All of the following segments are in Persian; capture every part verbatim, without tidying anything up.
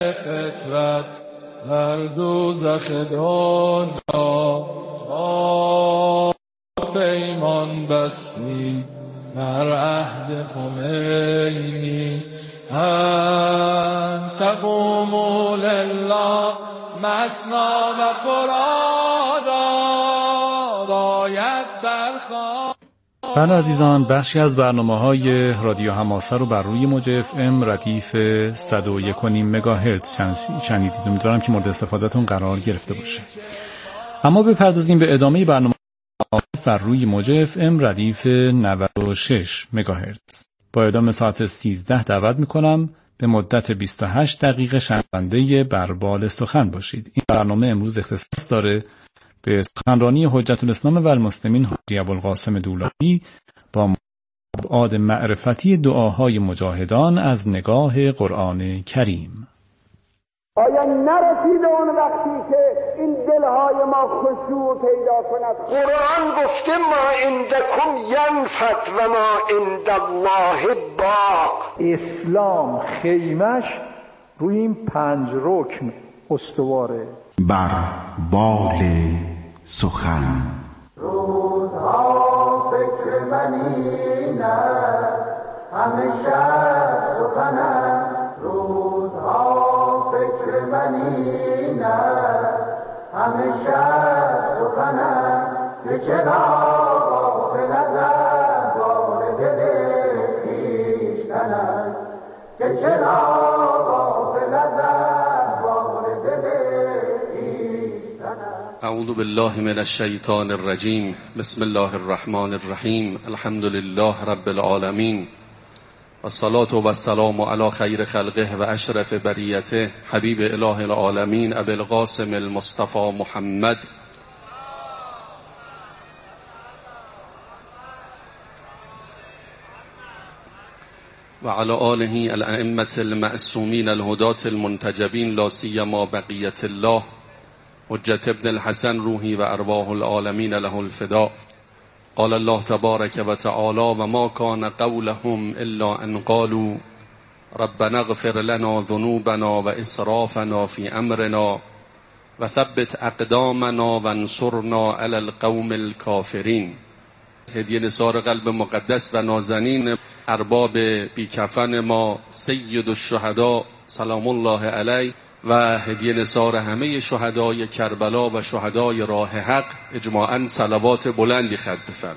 فطرت در دوزخ دنیا با پیمان بستی بر عهد خمینی انت قوموا لله مثنا و فرادا باید برخواه. بله عزیزان، بخشی از برنامه‌های رادیو حماسه رو بر روی موج اف ام ردیف صد و یک و نیم مگاهرتز شنیدید. امیدوارم که مورد استفادهتون قرار گرفته باشه. اما بپردازیم به ادامه برنامه بر روی موج اف ام ردیف نود و شش مگاهرتز. با ادامه ساعت سیزده دعوت میکنم به مدت بیست و هشت دقیقه شنونده بربال سخن باشید. این برنامه امروز اختصاص داره به سخنرانی حجت الاسلام و المسلمین حاجی ابوالقاسم دولابی با ابعاد معرفتی دعاهای مجاهدان از نگاه قرآن کریم. آیا نرسیده اون وقتی که این دلهای ما خشوع پیدا کند؟ قرآن گفته ما عندکم ینفد و ما عند الله باق. اسلام خیمش روی این پنج رکن استواره. بر بال سخن روزها فکر منی نه همیشه سخنه، روزها فکر منی نه همیشه سخنه، که چرا غافل از بار دل خویشتن، که چرا غافل از بار دل خویشتن. اعوذ بالله من الشیطان الرجیم. بسم الله الرحمن الرحیم. الحمد لله رب العالمین و الصلاة و السلام علی خیر خلقه و اشرف بریته حبیب اله العالمین ابی القاسم المصطفى محمد و علی آله الائمة المعصومین الهداة المنتجبین لا سیما بقیة الله حجت ابن الحسن روحی و ارواح العالمین له الفداء. قال الله تبارک و تعالی و ما کان قولهم الا ان قالوا ربنا اغفر لنا ذنوبنا و اسرافنا فی امرنا و ثبت اقدامنا و انصرنا علی القوم الکافرین. هدیه نثار قلب مقدس و نازنین ارباب بیکفن ما سید الشهدا سلام الله علیه و هدیه نثار همه شهدای کربلا و شهدای راه حق اجماعاً صلوات بلندی خط بفرمایید.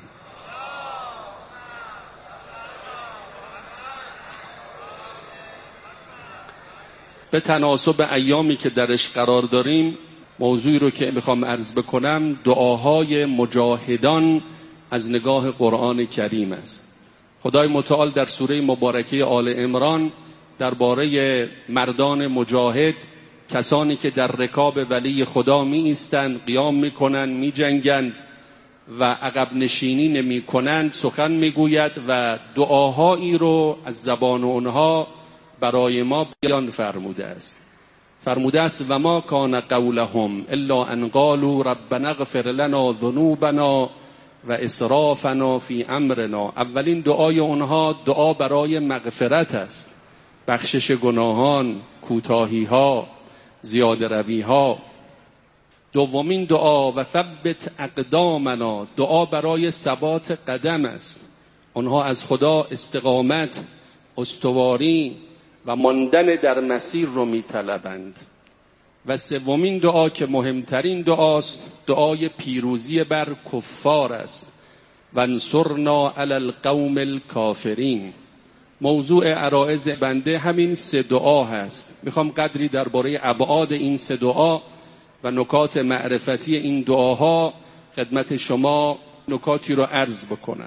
به تناسب ایامی که درش قرار داریم، موضوعی رو که میخوام عرض بکنم دعاهای مجاهدان از نگاه قرآن کریم است. خدای متعال در سوره مبارکه آل عمران درباره مردان مجاهد، کسانی که در رکاب ولی خدا می ایستند، قیام می کنند، می جنگند و عقب نشینی نمی کنند سخن می گوید و دعاهایی رو از زبان اونها برای ما بیان فرموده است. فرموده است و ما کان قولهم الا ان قالوا ربنا اغفر لنا ذنوبنا و اسرافنا فی امرنا. اولین دعای اونها دعا برای مغفرت است، بخشش گناهان، کوتاهی ها، زیاده روی ها. دومین دعا و ثبت اقدامنا، دعا برای ثبات قدم است. آنها از خدا استقامت، استواری و ماندن در مسیر رو می طلبند. و سومین دعا که مهمترین دعاست، دعای پیروزی بر کفار است. و انصرنا علی القوم الکافرین. موضوع عرائض بنده همین سه دعا هست. میخوام قدری درباره ابعاد این سه دعا و نکات معرفتی این دعاها خدمت شما نکاتی رو عرض بکنم.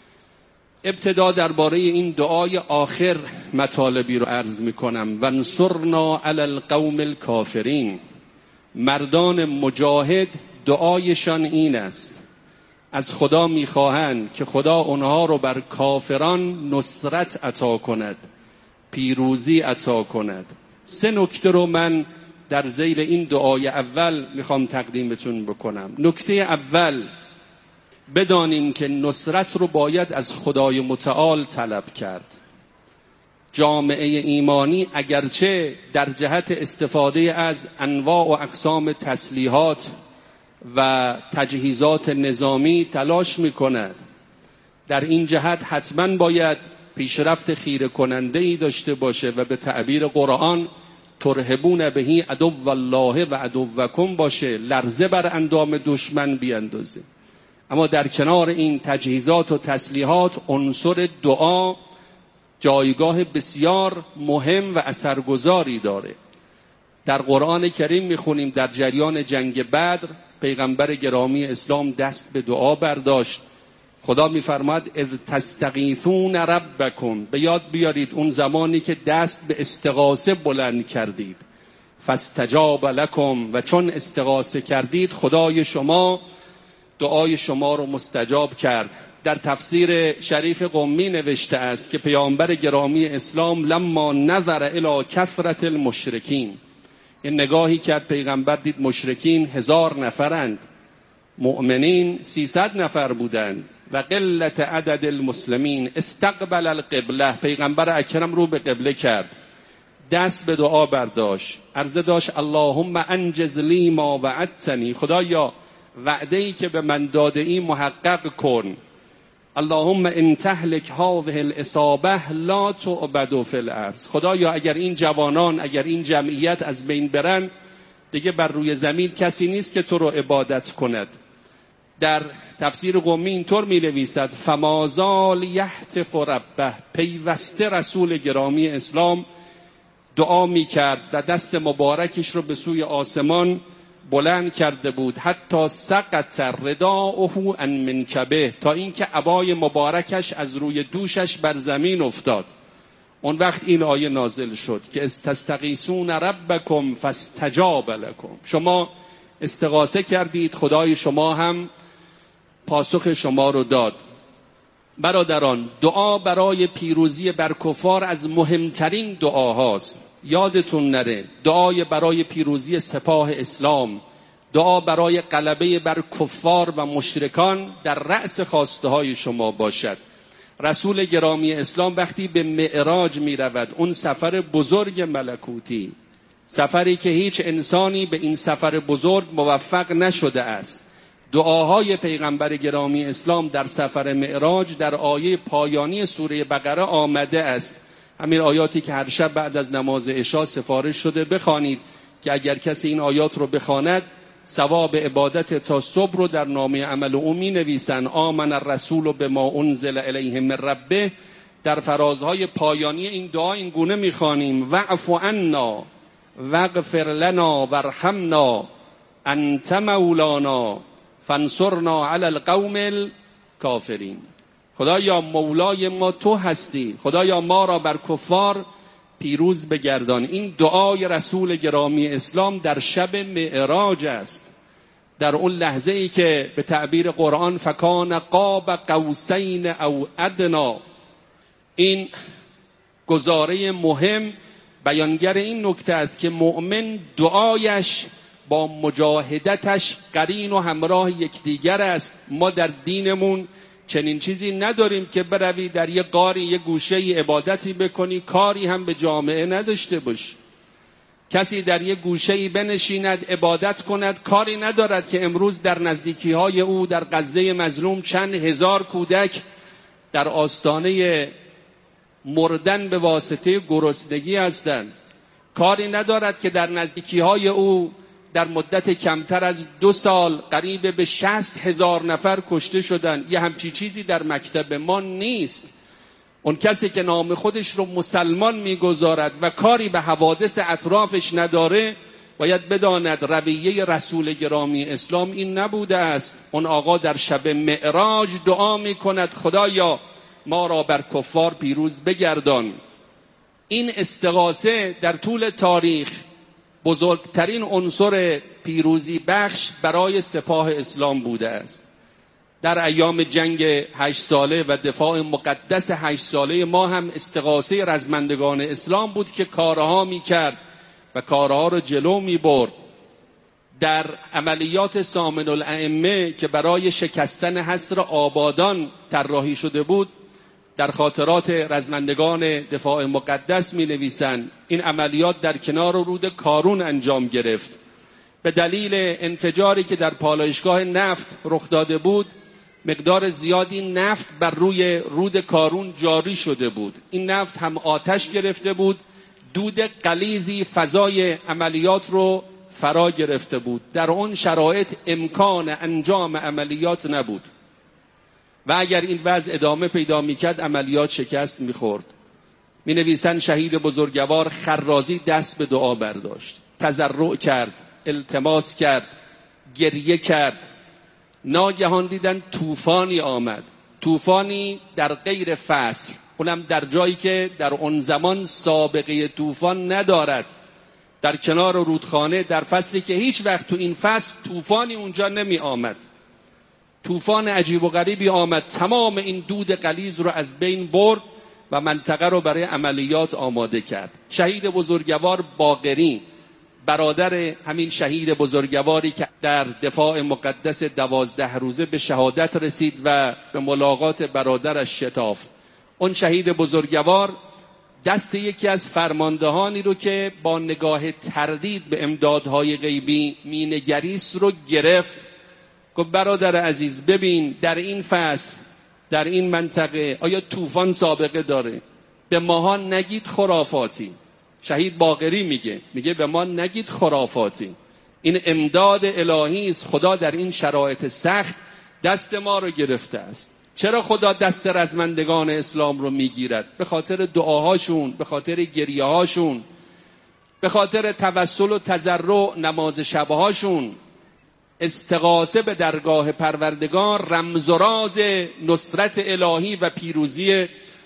ابتدا درباره این دعای آخر مطالبی رو عرض میکنم. و انصرنا علی القوم الکافرین. مردان مجاهد دعایشان این است، از خدا میخواهند که خدا اونها رو بر کافران نصرت عطا کند، پیروزی عطا کند. سه نکته رو من در ذیل این دعای اول میخوام تقدیمتون بکنم. نکته اول، بدانیم که نصرت رو باید از خدای متعال طلب کرد. جامعه ایمانی اگرچه در جهت استفاده از انواع و اقسام تسلیحات و تجهیزات نظامی تلاش می‌کند، در این جهت حتما باید پیشرفت خیره کننده‌ای داشته باشه و به تعبیر قرآن ترهبون بهی عدو الله و عدوکم باشه، لرزه بر اندام دشمن بیاندازه. اما در کنار این تجهیزات و تسلیحات عنصر دعا جایگاه بسیار مهم و اثرگذاری داره. در قرآن کریم میخونیم در جریان جنگ بدر پیغمبر گرامی اسلام دست به دعا برداشت. خدا میفرماد اذ تستغیثون ربکم، به یاد بیارید اون زمانی که دست به استغاثه بلند کردید، فاستجاب لکم، و چون استغاثه کردید خدای شما دعای شما رو مستجاب کرد. در تفسیر شریف قمی نوشته است که پیامبر گرامی اسلام لما نظر الی کثرت المشرکین، این نگاهی کرد پیغمبر دید مشرکین هزار نفرند، مؤمنین سیصد نفر بودند و قلت عدد المسلمین، استقبل القبله، پیغمبر اکرم رو به قبله کرد، دست به دعا برداشت، عرضه داشت اللهم انجز لی ما وعدتنی، خدایا وعده‌ای که به من داده ای محقق کن. اللهم ان تهلك هذه العصابه لا تعبد فی الارض، خدایا اگر این جوانان، اگر این جمعیت از بین برن، دیگه بر روی زمین کسی نیست که تو رو عبادت کند. در تفسیر قمی اینطور می نویسد فمازال یهتف ربه، پیوسته رسول گرامی اسلام دعا می کرد و دست مبارکش رو به سوی آسمان بلند کرده بود، حتی سقط رداؤه عن منکبه، تا اینکه عبای مبارکش از روی دوشش بر زمین افتاد. اون وقت این آیه نازل شد که استستغیثون ربکم فاستجاب لکم، شما استغاثه کردید خدای شما هم پاسخ شما رو داد. برادران، دعا برای پیروزی بر کفار از مهمترین دعاهاست. یادتون نره دعای برای پیروزی سپاه اسلام، دعا برای غلبه بر کفار و مشرکان در رأس خواسته های شما باشد. رسول گرامی اسلام وقتی به معراج می رود، اون سفر بزرگ ملکوتی، سفری که هیچ انسانی به این سفر بزرگ موفق نشده است، دعاهای پیغمبر گرامی اسلام در سفر معراج در آیه پایانی سوره بقره آمده است. همین آیاتی که هر شب بعد از نماز عشا سفارش شده بخوانید که اگر کسی این آیات رو بخواند ثواب عبادت تا صبح رو در نامه عمل او می نویسن. آمن الرسول بما انزل الیه من ربه، در فرازهای پایانی این دعا این گونه می خوانیم واعف عنا واغفر لنا وارحمنا انت مولانا فانصرنا علی القوم الکافرین. خدایا مولای ما تو هستی، خدایا ما را بر کفار پیروز بگردان. این دعای رسول گرامی اسلام در شب معراج است، در اون لحظه ای که به تعبیر قرآن فکان قاب قوسین او ادنا، این گزاره مهم بیانگر این نکته است که مؤمن دعایش با مجاهدتش قرین و همراه یکدیگر است. ما در دینمون چنین چیزی نداریم که بروی در یه غاری یه گوشه ای عبادتی بکنی کاری هم به جامعه نداشته باشی. کسی در یه گوشه ای بنشیند عبادت کند کاری ندارد که امروز در نزدیکی های او در غزه مظلوم چند هزار کودک در آستانه مردن به واسطه گرسنگی هستند. کاری ندارد که در نزدیکی های او در مدت کمتر از دو سال قریب به شصت هزار نفر کشته شدن. یه همچی چیزی در مکتب ما نیست. اون کسی که نام خودش رو مسلمان میگذارد و کاری به حوادث اطرافش نداره باید بداند رویه رسول گرامی اسلام این نبوده است. اون آقا در شب معراج دعا میکند خدایا ما را بر کفار پیروز بگردان. این استغاثه در طول تاریخ بزرگترین عنصر پیروزی بخش برای سپاه اسلام بوده است. در ایام جنگ هشت ساله و دفاع مقدس هشت ساله ما هم استغاثه رزمندگان اسلام بود که کارها می کرد و کارها رو جلو می برد. در عملیات سامن الائمه که برای شکستن حصر آبادان طراحی شده بود، در خاطرات رزمندگان دفاع مقدس می نویسند این عملیات در کنار رود کارون انجام گرفت. به دلیل انفجاری که در پالایشگاه نفت رخ داده بود، مقدار زیادی نفت بر روی رود کارون جاری شده بود. این نفت هم آتش گرفته بود، دود غلیظی فضای عملیات رو فرا گرفته بود. در اون شرایط امکان انجام عملیات نبود و اگر این وضع ادامه پیدا میکرد عملیات شکست میخورد. می نویسند شهید بزرگوار خرازی دست به دعا برداشت، تضرع کرد، التماس کرد، گریه کرد. ناگهان دیدن طوفانی آمد، طوفانی در غیر فصل، اونم در جایی که در اون زمان سابقه طوفان ندارد، در کنار رودخانه، در فصلی که هیچ وقت تو این فصل طوفانی اونجا نمی آمد. طوفان عجیب و غریبی آمد، تمام این دود غلیظ رو از بین برد و منطقه رو برای عملیات آماده کرد. شهید بزرگوار باقری، برادر همین شهید بزرگواری که در دفاع مقدس دوازده روزه به شهادت رسید و به ملاقات برادرش شتافت، اون شهید بزرگوار دست یکی از فرماندهانی رو که با نگاه تردید به امدادهای غیبی مینگریست رو گرفت. گفت برادر عزیز، ببین در این فصل، در این منطقه آیا طوفان سابقه داره؟ به ماها نگید خرافاتی. شهید باقری میگه میگه به ما نگید خرافاتی، این امداد الهی است. خدا در این شرایط سخت دست ما رو گرفته است. چرا خدا دست رزمندگان اسلام رو میگیرد؟ به خاطر دعاهاشون، به خاطر گریه‌هاشون، به خاطر توسل و تضرع نماز شبهاشون. استغاثه به درگاه پروردگار رمز و راز نصرت الهی و پیروزی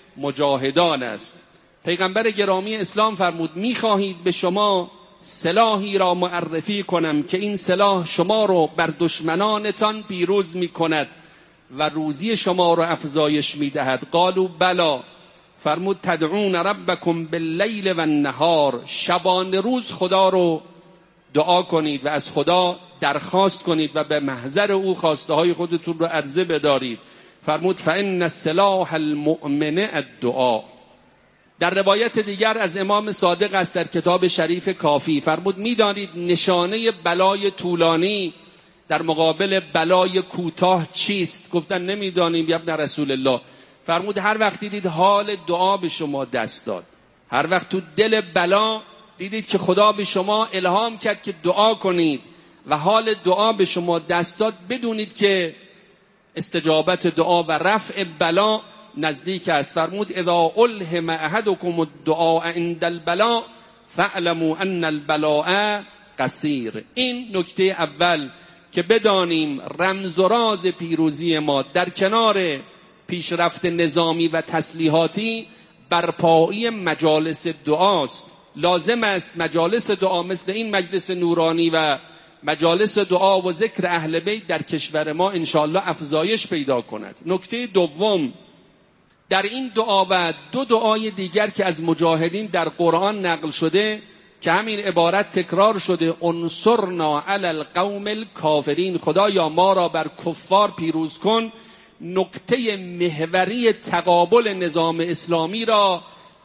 مجاهدان است. پیغمبر گرامی اسلام فرمود میخواهید به شما سلاحی را معرفی کنم که این سلاح شما رو بر دشمنانتان پیروز میکند و روزی شما رو افزایش میدهد؟ قالوا بلا. فرمود تدعون ربکم باللیل و النهار، شبان روز خدا رو دعا کنید و از خدا درخواست کنید و به محضر او خواسته های خودتون رو عرضه بدارید. فرمود فإن سلاح المؤمن الدعا. در روایت دیگر از امام صادق است در کتاب شریف کافی، فرمود میدانید نشانه بلای طولانی در مقابل بلای کوتاه چیست؟ گفتن نمیدانیم یا ابن رسول الله. فرمود هر وقت دیدید حال دعا به شما دست داد، هر وقت تو دل بلا دیدید که خدا به شما الهام کرد که دعا کنید و حال دعا به شما دست داد، بدونید که استجابت دعا و رفع بلا نزدیک است. فرمود اذا الهم احدکم الدعاء عند البلاء فاعلموا ان البلاء قصیر. این نکته اول که بدانیم رمز و راز پیروزی ما در کنار پیشرفت نظامی و تسلیحاتی برپایی مجالس دعاست. لازم است مجالس دعا مثل این مجلس نورانی و مجالس دعا و ذکر اهل بیت در کشور ما انشاءالله افزایش پیدا کند. نکته دوم، در این دعا و دو دعای دیگر که از مجاهدین در قرآن نقل شده که همین عبارت تکرار شده، انصرنا علی القوم الکافرین، خدایا ما را بر کفار پیروز کن، نکته محوری تقابل نظام اسلامی را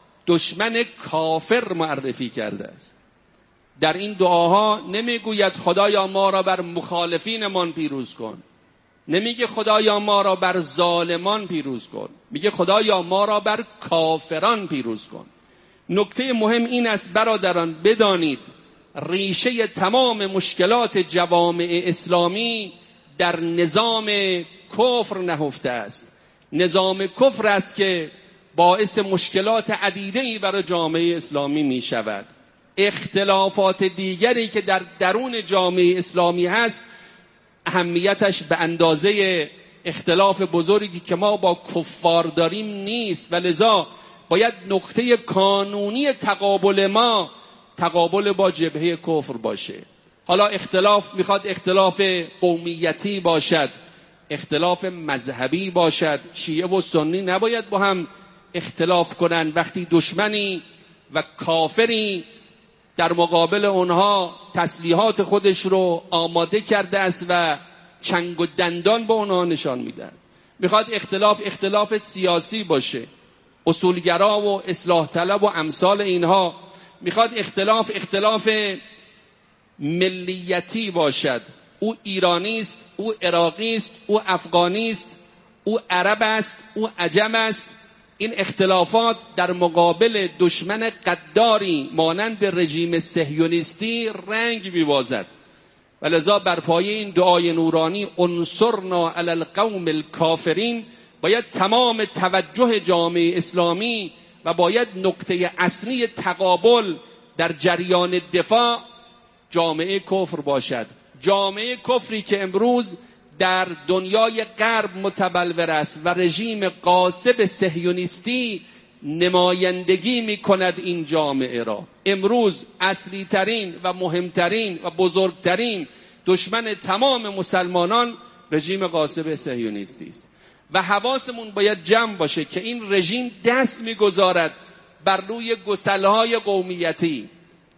دشمن کافر معرفی کرده است. در این دعاها نمیگوید خدایا ما را بر مخالفینمان پیروز کن، نمیگه خدایا ما را بر ظالمان پیروز کن، میگه خدایا ما را بر کافران پیروز کن. نکته مهم این است برادران بدانید ریشه تمام مشکلات جوامع اسلامی در نظام کفر نهفته است. نظام کفر است که باعث مشکلات عدیده‌ای برای جامعه اسلامی می شود. اختلافات دیگری که در درون جامعه اسلامی هست اهمیتش به اندازه اختلاف بزرگی که ما با کفار داریم نیست و لذا باید نقطه کانونی تقابل ما تقابل با جبهه کفر باشه. حالا اختلاف میخواد اختلاف قومیتی باشد، اختلاف مذهبی باشد، شیعه و سنی نباید با هم اختلاف کنن. وقتی دشمنی و کافری در مقابل اونها تسلیحات خودش رو آماده کرده است و چنگ و دندان با اونها نشان میدن. میخواد اختلاف اختلاف سیاسی باشه، اصولگرا و اصلاح طلب و امثال اینها. میخواد اختلاف اختلاف ملیتی باشد، او ایرانی است، او عراقی است، او افغانی است، او عرب است، او عجم است. این اختلافات در مقابل دشمن قداری مانند رژیم صهیونیستی رنگ می‌بازد. ولذا بر پایه این دعای نورانی انصرنا علی القوم الکافرین باید تمام توجه جامعه اسلامی و باید نقطه اصلی تقابل در جریان دفاع جامعه کفر باشد. جامعه کفری که امروز در دنیای غرب متبلور است و رژیم غاصب صهیونیستی نمایندگی می کند این جامعه را. امروز اصلی ترین و مهمترین و بزرگترین دشمن تمام مسلمانان رژیم غاصب صهیونیستی است و حواسمون باید جمع باشه که این رژیم دست میگذارد بر روی گسلهای قومیتی،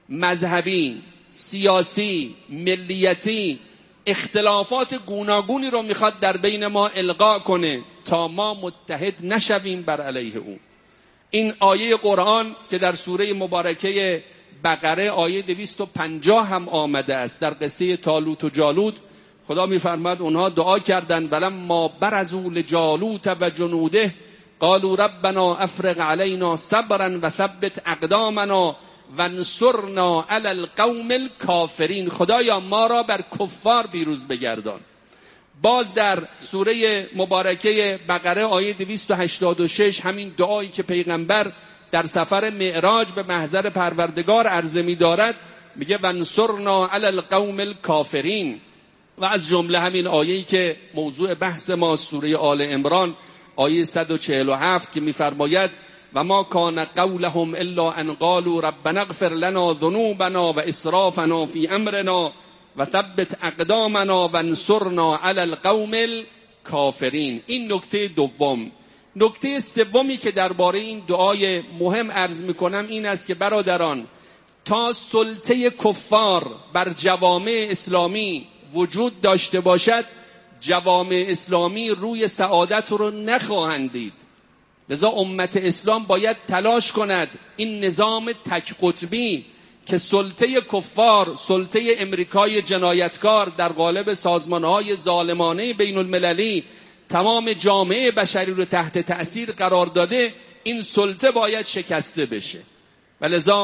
مذهبی، سیاسی، ملیتی، اختلافات گوناگونی رو میخواد در بین ما القا کنه تا ما متحد نشویم بر علیه او. این آیه قرآن که در سوره مبارکه بقره آیه دویست و پنجاه هم آمده است در قصه طالوت و جالوت، خدا میفرماد اونها دعا کردند ولما برزوا لجالوت و جنوده قالوا ربنا افرغ علینا صبرا و ثبت اقدامنا وانصرنا علی القوم الکافرین. خدایا ما را بر کفار پیروز بگردان. باز در سوره مبارکه بقره آیه دویست و هشتاد و شش همین دعایی که پیغمبر در سفر معراج به محضر پروردگار عرضه می دارد میگه وانصرنا علی القوم الکافرین. و از جمله همین آیه‌ای که موضوع بحث ما سوره آل عمران آیه صد و چهل و هفت که می‌فرماید و ما کان قولهم الا ان قالوا ربنا اغفر لنا ذنوبنا و اسرافنا فی امرنا و ثبت اقدامنا وانصرنا علی القوم الکافرین. این نکته دوم. نکته سومی که درباره این دعای مهم عرض می‌کنم این است که برادران، تا سلطه کفار بر جوامع اسلامی وجود داشته باشد جوامع اسلامی روی سعادت رو نخواهند دید. لذا امت اسلام باید تلاش کند این نظام تک قطبی که سلطه کفار، سلطه امریکای جنایتکار در قالب سازمانهای ظالمانه بین المللی تمام جامعه بشری رو تحت تأثیر قرار داده، این سلطه باید شکسته بشه. ولذا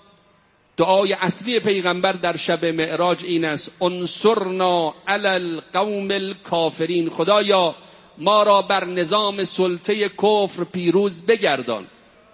دعای اصلی پیغمبر در شب معراج این است انصرنا علی القوم الکافرین. خدایا ما را بر نظام سلطه کفر پیروز بگردان.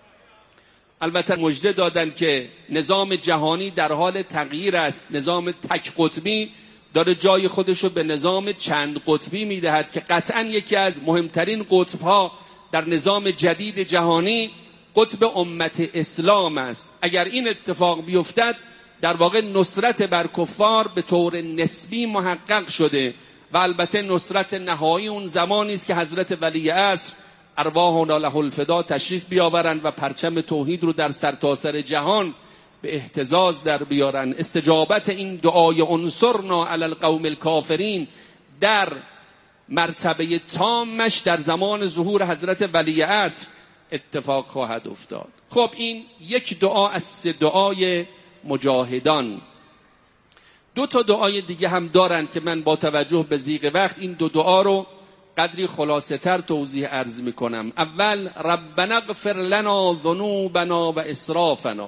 البته مژده دادن که نظام جهانی در حال تغییر است. نظام تک قطبی داره جای خودشو به نظام چند قطبی میدهد که قطعا یکی از مهمترین قطبها در نظام جدید جهانی قطب امت اسلام است. اگر این اتفاق بیفتد در واقع نصرت بر کفار به طور نسبی محقق شده و البته نصرت نهایی اون زمانی است که حضرت ولی عصر ارواحنا له الفدا تشریف بیاورند و پرچم توحید رو در سرتاسر جهان به اهتزاز در بیارن. استجابت این دعای انصرنا علی القوم الکافرین در مرتبه تامش در زمان ظهور حضرت ولی عصر اتفاق خواهد افتاد. خب این یک دعا از سه دعای مجاهدان. دو تا دعای دیگه هم دارند که من با توجه به ضیق وقت این دو دعا رو قدری خلاصه تر توضیح عرض می کنم. اول ربنا اغفر لنا ذنوبنا و اسرافنا.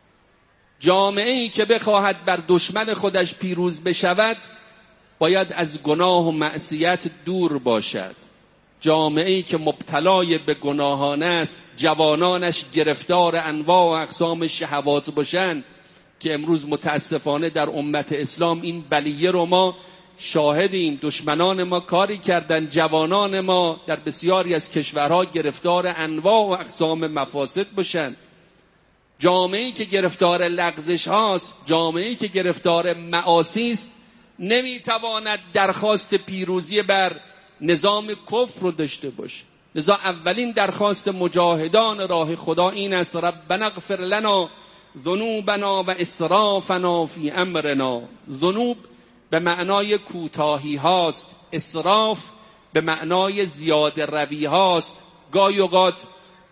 جامعه ای که بخواهد بر دشمن خودش پیروز بشود باید از گناه و معصیت دور باشد. جامعه ای که مبتلای به گناهان است، جوانانش گرفتار انواع و اقسام شهوات باشند که امروز متاسفانه در امت اسلام این بلیه رو ما شاهدیم. دشمنان ما کاری کردن، جوانان ما در بسیاری از کشورها گرفتار انواع و اقسام مفاسد باشند. جامعه‌ای که گرفتار لغزش هاست، جامعه‌ای که گرفتار معاصی است، نمیتواند درخواست پیروزی بر نظام کفر رو داشته باشه. لذا اولین درخواست مجاهدان راه خدا این است ربنا اغفر لنا ذنوبنا و اسرافنا فی امرنا. ذنوب به معنای کوتاهی هاست، اسراف به معنای زیاده روی هاست. گاهی اوقات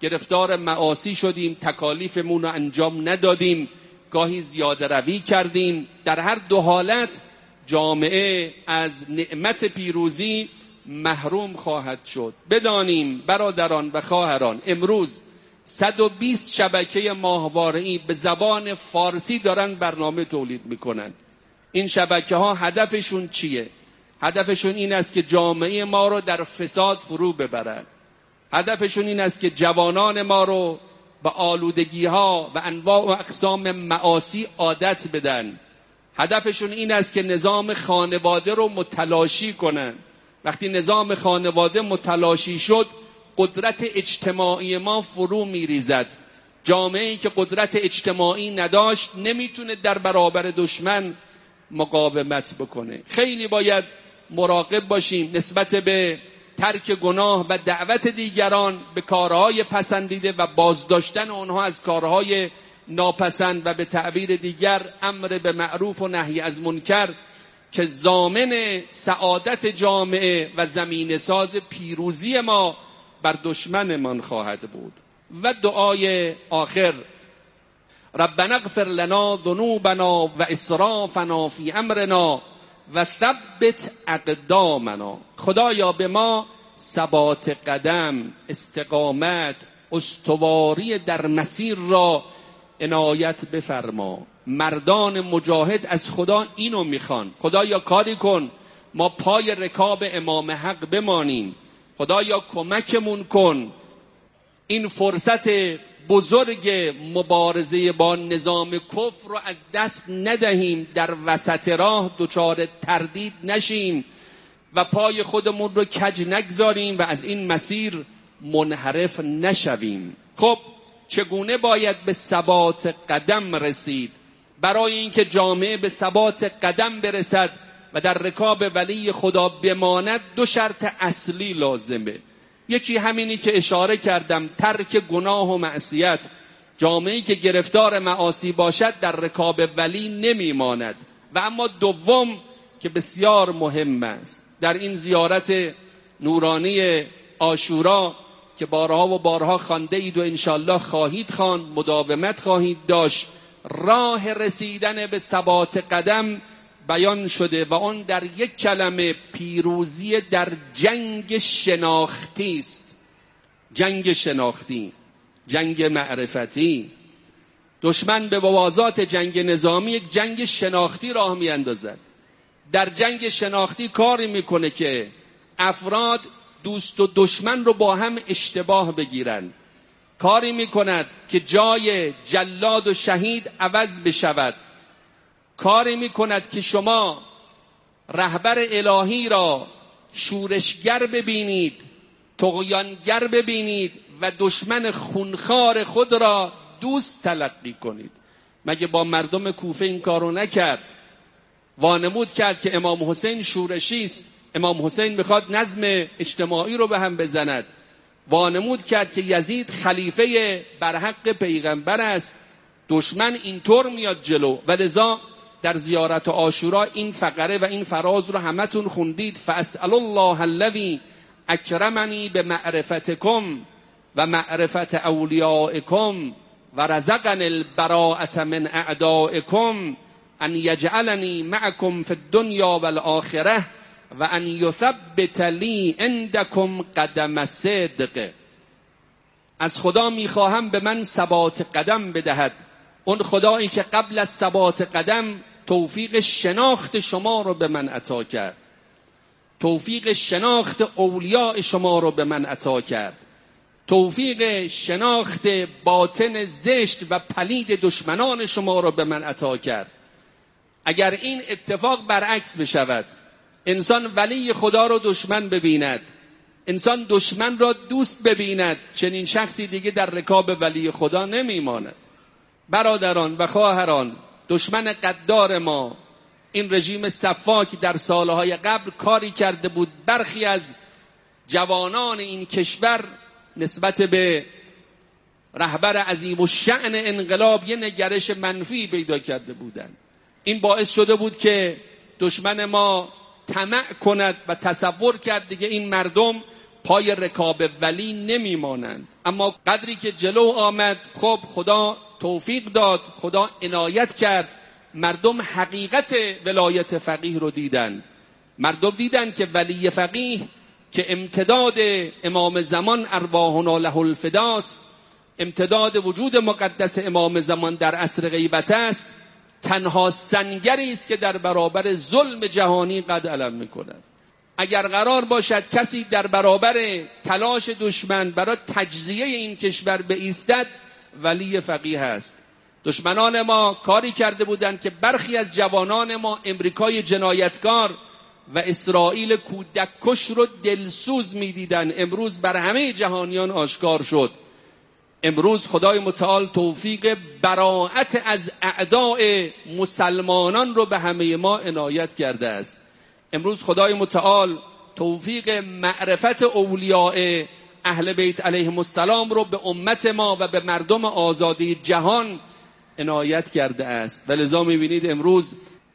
گرفتار معاصی شدیم، تکالیفمون رو انجام ندادیم، گاهی زیاده روی کردیم. در هر دو حالت جامعه از نعمت پیروزی محروم خواهد شد. بدانیم برادران و خواهران، امروز صد و بیست شبکه ماهواره‌ای به زبان فارسی دارن برنامه تولید میکنن. این شبکه ها هدفشون چیه؟ هدفشون این است که جامعه ما رو در فساد فرو ببرن. هدفشون این است که جوانان ما رو به آلودگی ها و انواع و اقسام معاصی عادت بدن. هدفشون این است که نظام خانواده رو متلاشی کنن. وقتی نظام خانواده متلاشی شد، قدرت اجتماعی ما فرو میریزد. جامعه‌ای که قدرت اجتماعی نداشت نمیتونه در برابر دشمن مقاومت بکنه. خیلی باید مراقب باشیم نسبت به ترک گناه و دعوت دیگران به کارهای پسندیده و بازداشتن آنها از کارهای ناپسند و به تعبیر دیگر امر به معروف و نهی از منکر که ضامن سعادت جامعه و زمین ساز پیروزی ما بر دشمنمان خواهد بود. و دعای آخر: ربنا اغفر لنا ذنوبنا و اسرافنا فی امرنا و ثبت اقدامنا. خدایا به ما ثبات قدم، استقامت، استواری در مسیر را عنایت بفرما. مردان مجاهد از خدا اینو میخوان: خدایا کاری کن ما پای رکاب امام حق بمانیم. خدایا کمکمون کن این فرصت بزرگ مبارزه با نظام کفر رو از دست ندهیم، در وسط راه دچار تردید نشیم و پای خودمون رو کج نگذاریم و از این مسیر منحرف نشویم. خب چگونه باید به ثبات قدم رسید؟ برای اینکه جامعه به ثبات قدم برسد و در رکاب ولی خدا بماند دو شرط اصلی لازمه. یکی همینی که اشاره کردم، ترک گناه و معصیت. جامعه‌ای که گرفتار معاصی باشد در رکاب ولی نمیماند. و اما دوم که بسیار مهم است، در این زیارت نورانی عاشورا که بارها و بارها خوانده اید و انشالله خواهید خواند، مداومت خواهید داشت، راه رسیدن به ثبات قدم بیان شده و اون در یک کلمه پیروزی در جنگ شناختی است. جنگ شناختی، جنگ معرفتی. دشمن به موازات جنگ نظامی یک جنگ شناختی راه می اندازد. در جنگ شناختی کاری میکنه که افراد دوست و دشمن رو با هم اشتباه بگیرن. کاری میکند که جای جلاد و شهید عوض بشود. کاری میکند که شما رهبر الهی را شورشگر ببینید، طغیانگر ببینید و دشمن خونخوار خود را دوست تلقی کنید. مگه با مردم کوفه این کارو نکرد؟ وانمود کرد که امام حسین شورشی است، امام حسین میخواد نظم اجتماعی رو به هم بزند. وانمود کرد که یزید خلیفه برحق پیغمبر است. دشمن اینطور میاد جلو و لذا در زیارت عاشورا این فقره و این فراز رو همتون خوندید: فاسأل الله الذی اکرمنی بمعرفتکم و معرفت اولیائکم و رزقنی البراءة من اعدائکم ان یجعلنی معکم فی الدنیا والآخرة و ان یثبت لی عندکم قدم صدق. از خدا میخواهم به من ثبات قدم بدهد، اون خدایی که قبل از ثبات قدم توفیق شناخت شما رو به من عطا کرد، توفیق شناخت اولیاء شما رو به من عطا کرد، توفیق شناخت باطن زشت و پلید دشمنان شما رو به من عطا کرد. اگر این اتفاق برعکس بشود، انسان ولی خدا رو دشمن ببیند، انسان دشمن را دوست ببیند، چنین شخصی دیگه در رکاب ولی خدا نمیماند. برادران و خواهران، دشمن قدار ما این رژیم صفاک در سالهای قبل کاری کرده بود برخی از جوانان این کشور نسبت به رهبر عظیم الشأن انقلاب یه نگرش منفی پیدا کرده بودند. این باعث شده بود که دشمن ما طمع کند و تصور کرد دیگه این مردم پای رکاب ولی نمیمانند. اما قدری که جلو آمد، خب خدا توفیق داد، خدا عنایت کرد، مردم حقیقت ولایت فقیه رو دیدن. مردم دیدن که ولی فقیه که امتداد امام زمان ارواحنا له الفداست، امتداد وجود مقدس امام زمان در عصر غیبت است، تنها سنگری است که در برابر ظلم جهانی قد علم میکند. اگر قرار باشد کسی در برابر تلاش دشمن برای تجزیه این کشور بایستد، ولی فقیه است. دشمنان ما کاری کرده بودند که برخی از جوانان ما امریکای جنایتکار و اسرائیل کودک کش رو دلسوز می‌دیدند. امروز بر همه جهانیان آشکار شد. امروز خدای متعال توفیق براءت از اعداء مسلمانان رو به همه ما عنایت کرده است. امروز خدای متعال توفیق معرفت اولیاء اهل بیت علیهم السلام رو به امت ما و به مردم آزادی جهان عنایت کرده است. و لذا می‌بینید امروز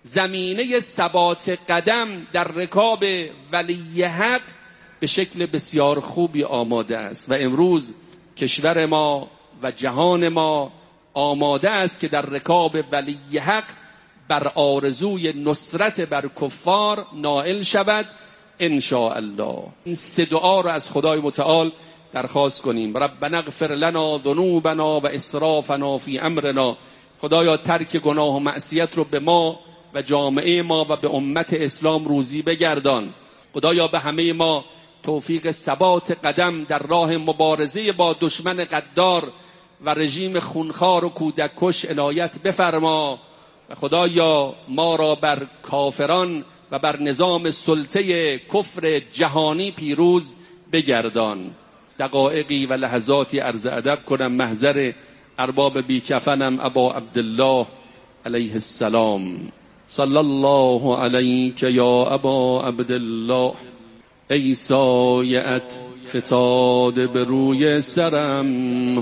زمینه ثبات قدم در رکاب ولی حق به شکل بسیار خوبی آماده است و امروز کشور ما و جهان ما آماده است که در رکاب ولی حق بر آرزوی نصرت بر کفار نائل شود ان شاء الله. این سه دعا را از خدای متعال درخواست کنیم. ربنا اغفر لنا ذنوبنا و اسرافنا فی امرنا. خدایا ترک گناه و معصیت رو به ما و جامعه ما و به امت اسلام روزی بگردان. خدایا به همه ما توفیق ثبات قدم در راه مبارزه با دشمن غدار و رژیم خونخوار و کودک کش عنایت بفرما و خدایا ما را بر کافران و بر نظام سلطه کفر جهانی پیروز بگردان. دقایقی و لحظاتی عرض ادب کنم محضر ارباب بیکفنم ابا عبدالله علیه السلام. صلی الله علیک یا ابا عبدالله. ای سایعت فتاده به روی سرم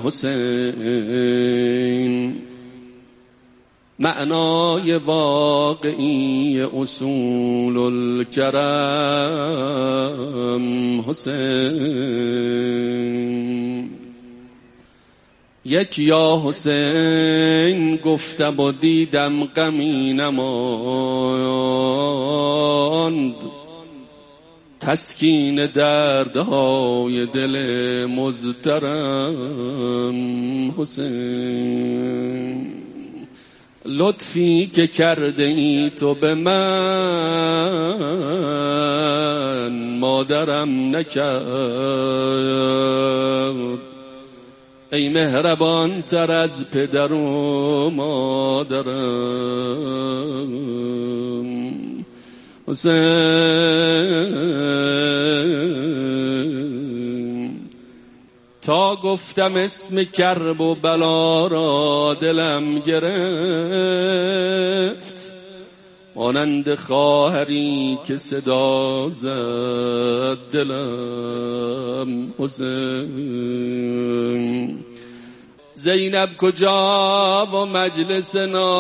حسین، معنای واقعی اصول الکرم حسین. یک یا حسین گفتم و دیدم غمی نماند، تسکین دردهای دل مضطرم حسین. لطفی که کرده ای تو به من مادرم نکرد، ای مهربان تر از پدر و مادرم حسین. تا گفتم اسم کرب و بلا را دلم گرفت، مانند خواهری که صدا زد دلم حسین. زینب کجا و مجلس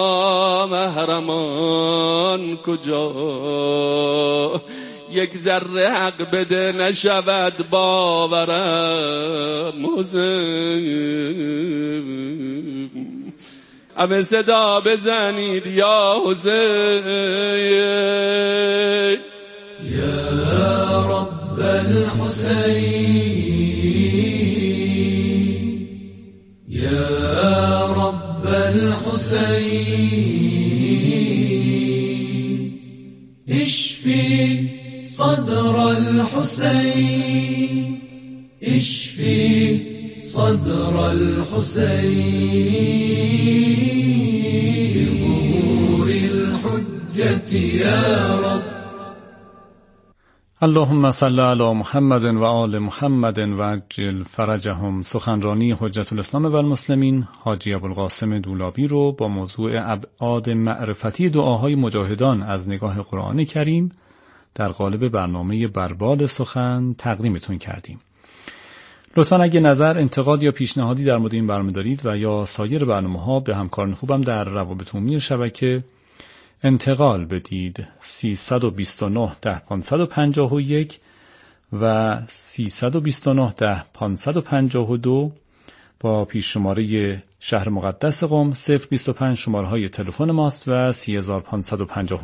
نامحرمان کجا، یک ذره حق بده نشود باورم حسین. همه صدا بزنید یا حسین. یا رب الحسین، یا رب الحسین، اشفی صدر الحسين، اشفي صدر الحسين، بظهور الحجة يا رب. اللهم صل علی محمد و آل محمد و عجل فرجهم. سخنرانی حجت الاسلام و المسلمین حاجی ابوالقاسم دولابی رو با موضوع ابعاد معرفتی دعاهای مجاهدان از نگاه قرآن کریم در قالب برنامه برباد سخن تقدیمتون کردیم. لطفاً اگه نظر، انتقاد یا پیشنهادی در مورد این برنامه دارید و یا سایر برنامه‌ها به همکاران خوبم در روابط عمومی شبکه انتقال بدید. سیصد و بیست و نه ده پانصد و پنجاه و یک و سیصد و بیست و نه ده پانصد و پنجاه و دو با پیش شماره شهر مقدس قم، صفر بیست و پنج شماره های تلفن ماست و سی و پانصد و پنجاه